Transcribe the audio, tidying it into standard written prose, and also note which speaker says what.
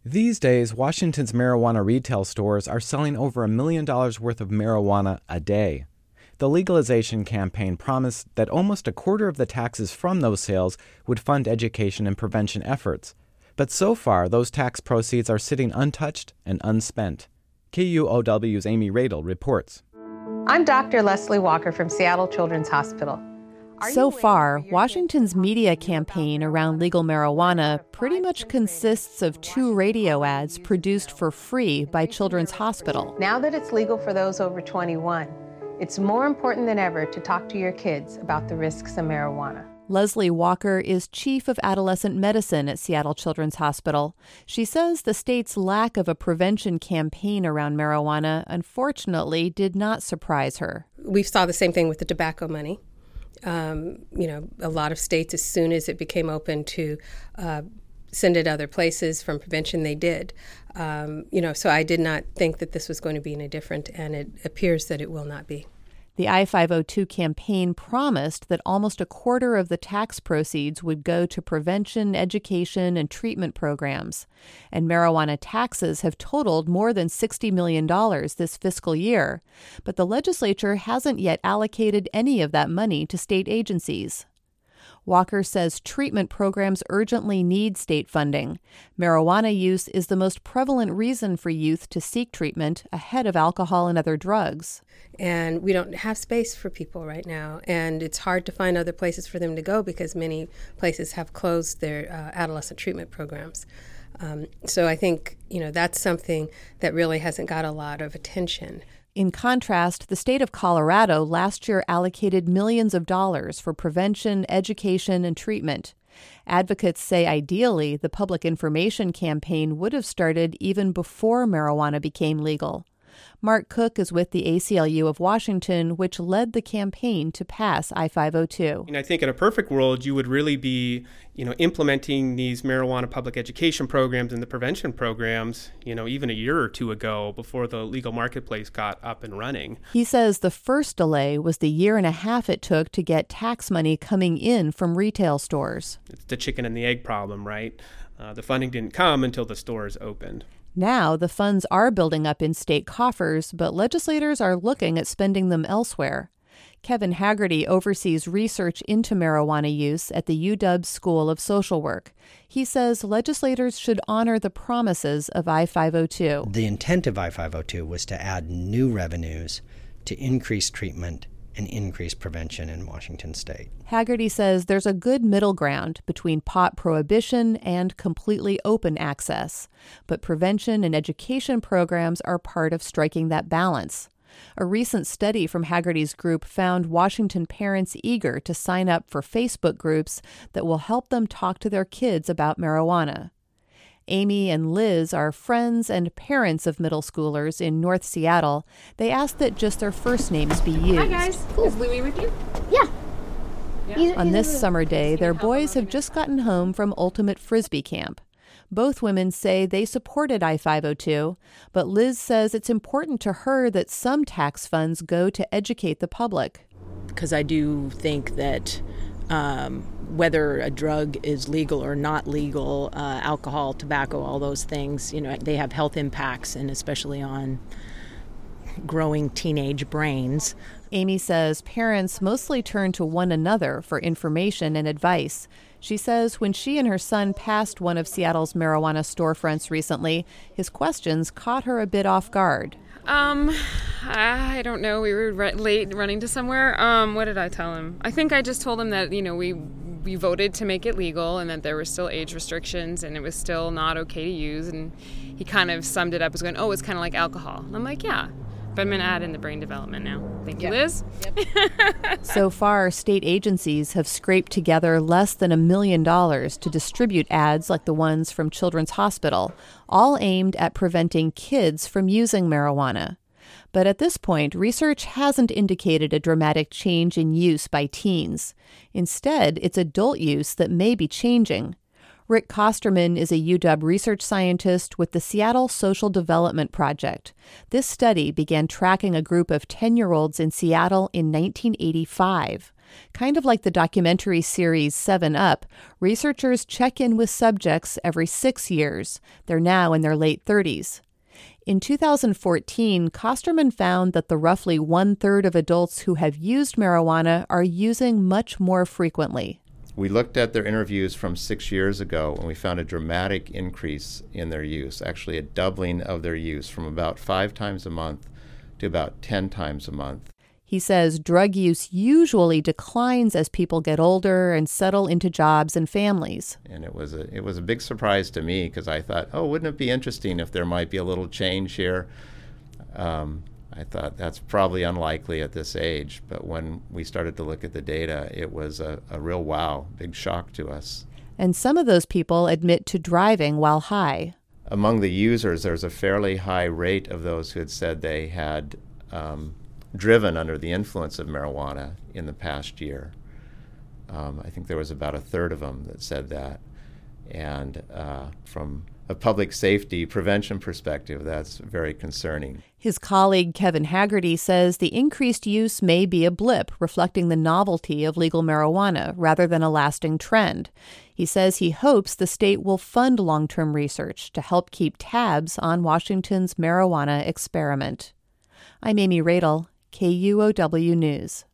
Speaker 1: These days, Washington's marijuana retail stores are selling over $1 million worth of marijuana a day. The legalization campaign promised that almost a quarter of the taxes from those sales would fund education and prevention efforts. But so far, those tax proceeds are sitting untouched and unspent. KUOW's Amy Radel reports.
Speaker 2: I'm Dr. Leslie Walker from Seattle Children's Hospital.
Speaker 3: So far, Washington's media campaign around legal marijuana pretty much consists of 2 radio ads produced for free by Children's Hospital.
Speaker 2: Now that it's legal for those over 21, it's more important than ever to talk to your kids about the risks of marijuana.
Speaker 3: Leslie Walker is chief of adolescent medicine at Seattle Children's Hospital. She says the state's lack of a prevention campaign around marijuana, unfortunately, did not surprise her.
Speaker 4: We saw the same thing with the tobacco money. A lot of states, as soon as it became open to send it other places from prevention, they did. So I did not think that this was going to be any different, and it appears that it will not be.
Speaker 3: The I-502 campaign promised that almost a quarter of the tax proceeds would go to prevention, education, and treatment programs. And marijuana taxes have totaled more than $60 million this fiscal year. But the legislature hasn't yet allocated any of that money to state agencies. Walker says treatment programs urgently need state funding. Marijuana use is the most prevalent reason for youth to seek treatment ahead of alcohol and other drugs.
Speaker 4: And we don't have space for people right now, and it's hard to find other places for them to go because many places have closed their adolescent treatment programs. So I think, that's something that really hasn't got a lot of attention.
Speaker 3: In contrast, the state of Colorado last year allocated millions of dollars for prevention, education, and treatment. Advocates say ideally the public information campaign would have started even before marijuana became legal. Mark Cook is with the ACLU of Washington, which led the campaign to pass I-502.
Speaker 5: And I think in a perfect world, you would really be, implementing these marijuana public education programs and the prevention programs, even a year or 2 ago before the legal marketplace got up and running.
Speaker 3: He says the first delay was the 1.5 years it took to get tax money coming in from retail stores.
Speaker 5: It's the chicken and the egg problem, right? The funding didn't come until the stores opened.
Speaker 3: Now, the funds are building up in state coffers, but legislators are looking at spending them elsewhere. Kevin Haggerty oversees research into marijuana use at the UW School of Social Work. He says legislators should honor the promises of I-502.
Speaker 6: The intent of I-502 was to add new revenues to increase treatment and increase prevention in Washington state.
Speaker 3: Haggerty says there's a good middle ground between pot prohibition and completely open access, but prevention and education programs are part of striking that balance. A recent study from Haggerty's group found Washington parents eager to sign up for Facebook groups that will help them talk to their kids about marijuana. Amy and Liz are friends and parents of middle schoolers in North Seattle. They asked that just their first names be used.
Speaker 7: Hi, guys. Cool. Is Louie with you?
Speaker 3: Yeah. On this summer day, their boys have just gotten home from Ultimate Frisbee Camp. Both women say they supported I-502, but Liz says it's important to her that some tax funds go to educate the public.
Speaker 8: Because I do think that whether a drug is legal or not legal, alcohol, tobacco, all those things, they have health impacts, and especially on growing teenage brains.
Speaker 3: Amy says parents mostly turn to one another for information and advice. She says when she and her son passed one of Seattle's marijuana storefronts recently, his questions caught her a bit off guard.
Speaker 7: I don't know. We were late running to somewhere. What did I tell him? I think I just told him that, we voted to make it legal and that there were still age restrictions and it was still not okay to use. And he kind of summed it up as going, it's kind of like alcohol. And I'm like, yeah. But I'm going to add in the brain development now. Thank you, Liz.
Speaker 3: Yep. So far, state agencies have scraped together less than $1 million to distribute ads like the ones from Children's Hospital, all aimed at preventing kids from using marijuana. But at this point, research hasn't indicated a dramatic change in use by teens. Instead, it's adult use that may be changing. Rick Kosterman is a UW research scientist with the Seattle Social Development Project. This study began tracking a group of 10-year-olds in Seattle in 1985. Kind of like the documentary series 7 Up, researchers check in with subjects every 6 years. They're now in their late 30s. In 2014, Kosterman found that the roughly 1/3 of adults who have used marijuana are using much more frequently.
Speaker 9: We looked at their interviews from 6 years ago, and we found a dramatic increase in their use, actually a doubling of their use from about 5 times a month to about 10 times a month.
Speaker 3: He says drug use usually declines as people get older and settle into jobs and families.
Speaker 9: And it was a big surprise to me because I thought, oh, wouldn't it be interesting if there might be a little change here? I thought that's probably unlikely at this age. But when we started to look at the data, it was a real wow, big shock to us.
Speaker 3: And some of those people admit to driving while high.
Speaker 9: Among the users, there's a fairly high rate of those who had said they had driven under the influence of marijuana in the past year. I think there was about 1/3 of them that said that. And from a public safety prevention perspective, that's very concerning.
Speaker 3: His colleague Kevin Haggerty says the increased use may be a blip, reflecting the novelty of legal marijuana rather than a lasting trend. He says he hopes the state will fund long-term research to help keep tabs on Washington's marijuana experiment. I'm Amy Radel, KUOW News.